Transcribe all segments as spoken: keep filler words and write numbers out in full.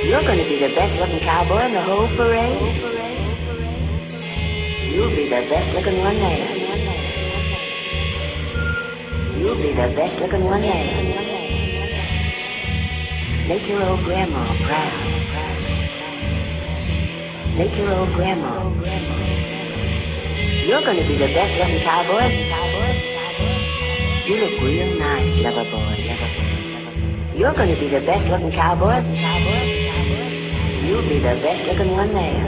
You're going to be the best looking cowboy in the whole parade. You'll be the best looking one there. You'll be the best looking one there. Make your old grandma proud. Make your old grandma. You're going to be the best looking cowboy. You look real nice, lover boy. You're going to be the best looking cowboy. You'll be the best looking one there.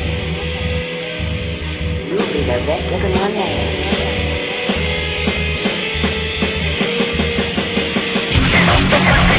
You'll be the best looking one there.